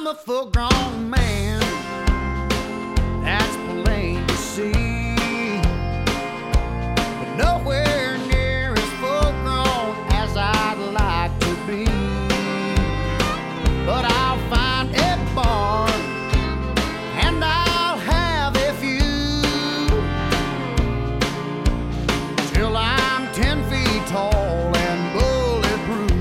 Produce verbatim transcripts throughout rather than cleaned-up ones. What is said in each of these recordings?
I'm a full-grown man, that's plain to see, but nowhere near as full-grown as I'd like to be. But I'll find a bar and I'll have a few till I'm ten feet tall and bulletproof.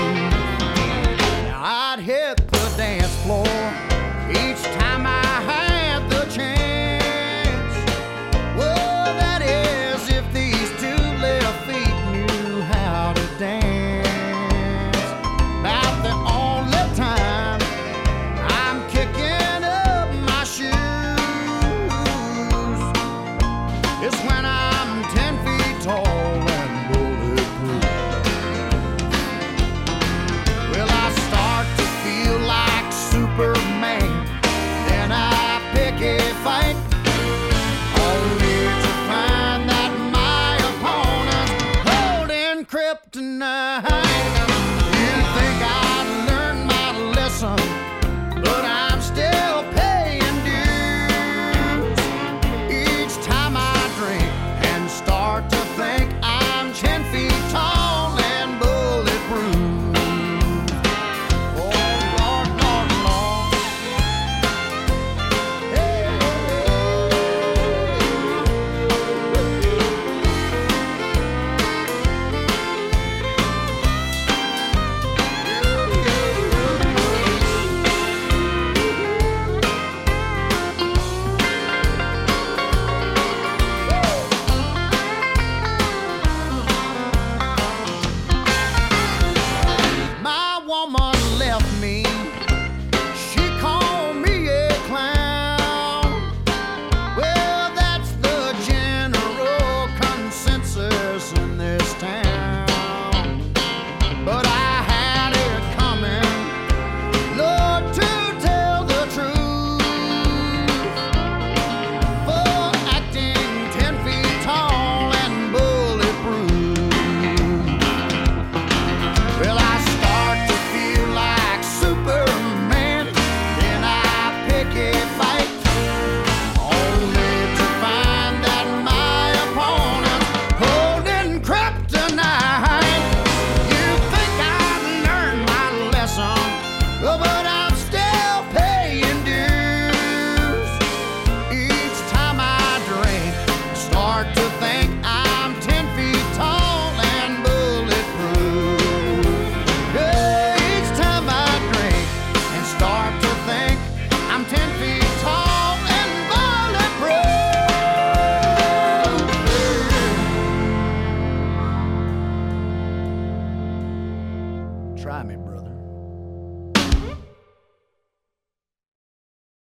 Now I'd hit the dance floor each time I had the chance. Well, that is if these two left feet knew how to dance. About the only time I'm kicking up my shoes is when I'm ten feet tall and bulletproof. Well, I start to feel like Superman, then I pick a fight, only to find that my opponent's holding kryptonite. You think I'd learned my lesson, but I'm still paying dues each time I drink and start to think I'm ten feet tall and bulletproof. Oh, Lord, Lord, Lord. Hey, my woman left me. She called me a clown. Well, that's the general consensus in this town. But I had it coming, Lord, to tell the truth, for acting ten feet tall and bulletproof. Well, I start to feel like Superman, then I pick a fight, only to find that my opponent's holding kryptonite. You think I've learned my lesson, but I'm still paying dues each time I drink. Start to think I'm ten feet tall and bulletproof. Yeah, each time I drink and start to think I'm ten feet tall and bulletproof. Try me, brother.